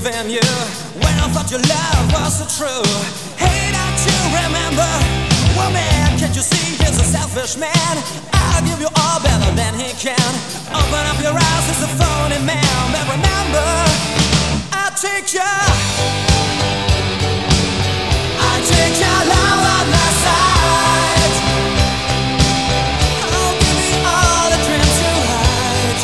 in you when I thought your love was so true. Hey, don't you remember? Woman, can't you see he's a selfish man? I'll give you all better than he can. Open up your eyes, he's a phony man. But remember, I'll take your love on my side. I'll give you all the dreams you hide.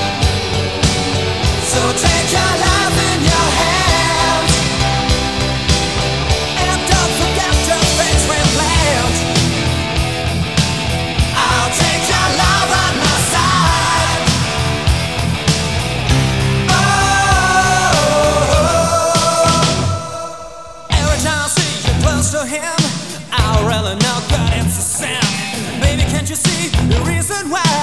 So take your life in your hand, and don't forget the things we planned. I'll take your love on my side. Oh, every time I see you close to him, I really know that it's a sin. Baby, can't you see the reason why?